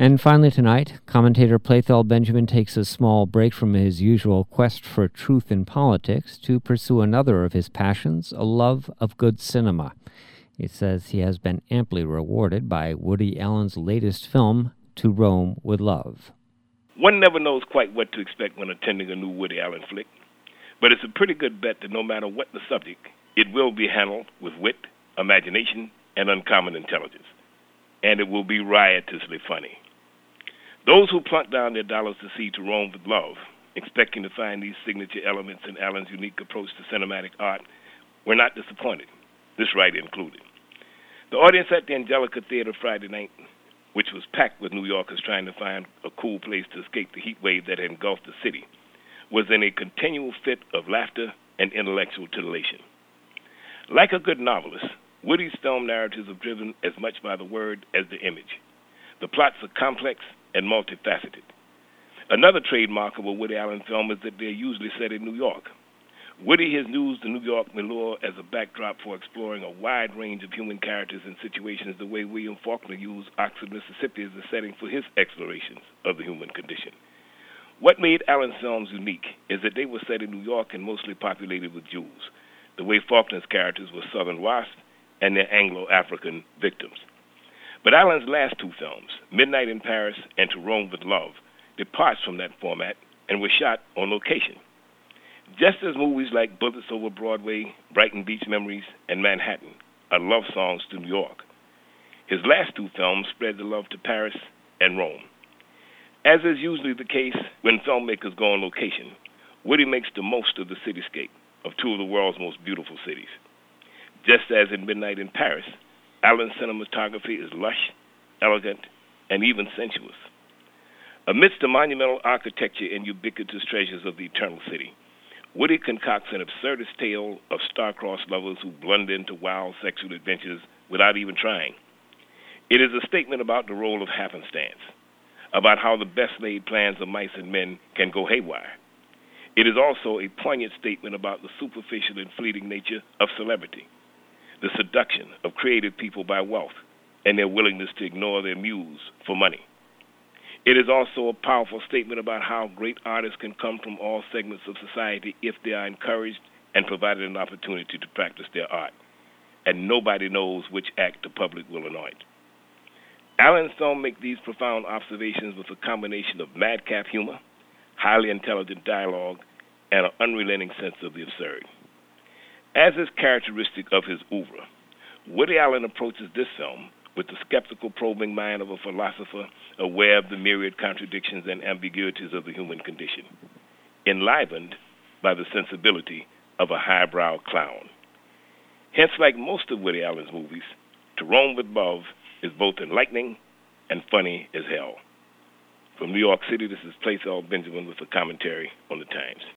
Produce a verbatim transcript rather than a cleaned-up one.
And finally tonight, commentator Plathel Benjamin takes a small break from his usual quest for truth in politics to pursue another of his passions, a love of good cinema. He says he has been amply rewarded by Woody Allen's latest film, To Rome with Love. One never knows quite what to expect when attending a new Woody Allen flick, but it's a pretty good bet that no matter what the subject, it will be handled with wit, imagination, and uncommon intelligence, and it will be riotously funny. Those who plunk down their dollars to see To Rome with Love, expecting to find these signature elements in Allen's unique approach to cinematic art, were not disappointed, this writer included. The audience at the Angelica Theater Friday night, which was packed with New Yorkers trying to find a cool place to escape the heat wave that had engulfed the city, was in a continual fit of laughter and intellectual titillation. Like a good novelist, Woody's film narratives are driven as much by the word as the image. The plots are complex and multifaceted. Another trademark of a Woody Allen film is that they're usually set in New York. Woody has used the New York milieu as a backdrop for exploring a wide range of human characters and situations the way William Faulkner used Oxford, Mississippi as a setting for his explorations of the human condition. What made Allen's films unique is that they were set in New York and mostly populated with Jews, the way Faulkner's characters were Southern wasps and their Anglo-African victims. But Allen's last two films, Midnight in Paris and To Rome with Love, departs from that format and were shot on location. Just as movies like Bullets Over Broadway, Brighton Beach Memories, and Manhattan are love songs to New York, his last two films spread the love to Paris and Rome. As is usually the case when filmmakers go on location, Woody makes the most of the cityscape of two of the world's most beautiful cities. Just as in Midnight in Paris, Allen's cinematography is lush, elegant, and even sensuous. Amidst the monumental architecture and ubiquitous treasures of the Eternal City, Woody concocts an absurdist tale of star-crossed lovers who blunder into wild sexual adventures without even trying. It is a statement about the role of happenstance, about how the best-laid plans of mice and men can go haywire. It is also a poignant statement about the superficial and fleeting nature of celebrity, the seduction of creative people by wealth, and their willingness to ignore their muse for money. It is also a powerful statement about how great artists can come from all segments of society if they are encouraged and provided an opportunity to practice their art. And nobody knows which act the public will anoint. Allen's film makes these profound observations with a combination of madcap humor, highly intelligent dialogue, and an unrelenting sense of the absurd. As is characteristic of his oeuvre, Woody Allen approaches this film with the skeptical, probing mind of a philosopher aware of the myriad contradictions and ambiguities of the human condition, enlivened by the sensibility of a highbrow clown. Hence, like most of Woody Allen's movies, To Rome with Love is both enlightening and funny as hell. From New York City, this is Plathel Benjamin with a commentary on the Times.